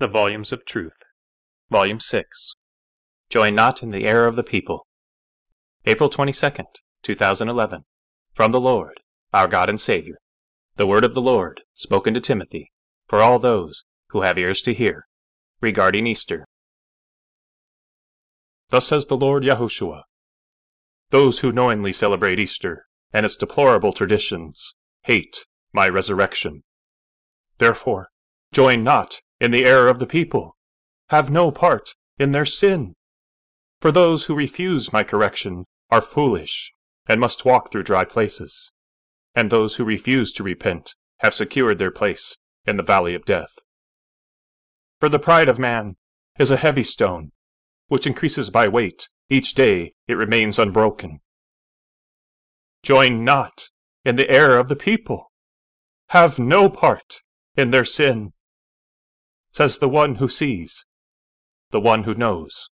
The Volumes of Truth, Volume 6. Join not in the error of the people. April 22nd, 2011. From the Lord, our God and Savior. The word of the Lord, spoken to Timothy, for all those who have ears to hear, regarding Easter. Thus says the Lord Yahushua, those who knowingly celebrate Easter and its deplorable traditions hate my resurrection. Therefore, join not in the error of the people. Have no part in their sin. For those who refuse my correction are foolish and must walk through dry places. And those who refuse to repent have secured their place in the valley of death. For the pride of man is a heavy stone, which increases by weight. Each day it remains unbroken. Join not in the error of the people. Have no part in their sin, says the one who sees, the one who knows.